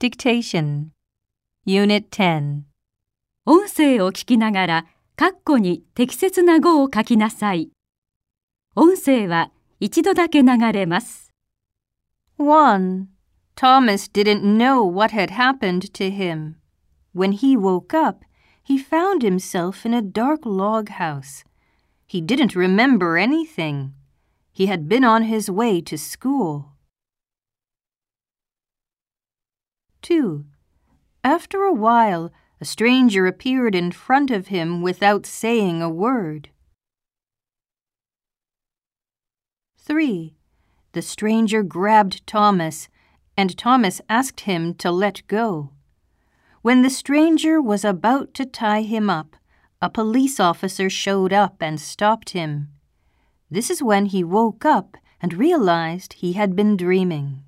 dictation. Unit 10. 音声を聞きながら、括弧に適切な語を書きなさい。音声は一度だけ流れます。 1. Thomas didn't know what had happened to him. When he woke up, he found himself in a dark log house. He didn't remember anything. He had been on his way to school. 2. After a while, a stranger appeared in front of him without saying a word. 3. The stranger grabbed Thomas, and Thomas asked him to let go. When the stranger was about to tie him up, a police officer showed up and stopped him. This is when he woke up and realized he had been dreaming.